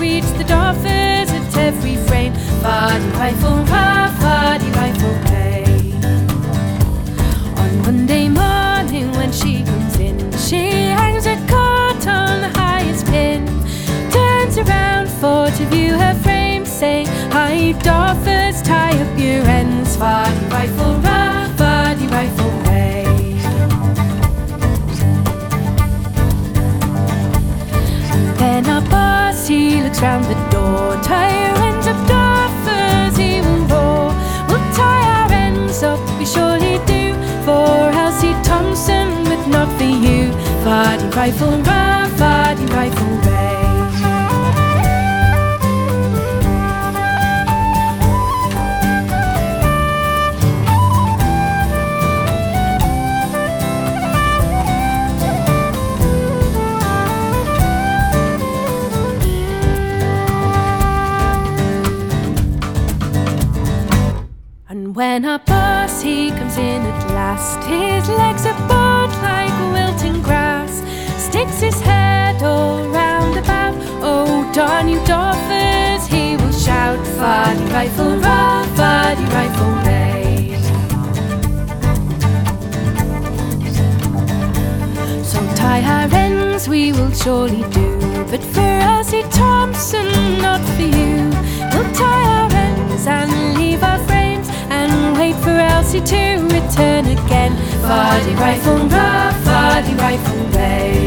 reach the Doffers at every frame. Fardie rifle, Fardie rifle, play. On Monday morning when she comes in, she hangs her coat on the highest pin, turns around for to view her frame, saying, "Hi, Doffers, tie up your ends. Fardie rifle, Fardie rifle, play." Then our boss, he looks round the door. "Tie your ends up, Doffers," he will roar. "We'll tie our ends up, we surely do, for Elsie Thompson, but not for you. Fardie rifle, Fardie rifle, ray." When our boss, he comes in at last, his legs are bowed like wilting grass, sticks his head all round about. "Oh, darn you Doffers," he will shout, "Fardie rifle, Fardie rifle, ray." So tie our ends we will surely do, but for Elsie Thompson, not for you. We'll tie our ends and leave our frames, and wait for Elsie to return again. Fardie rifle, Fardie rifle, ray.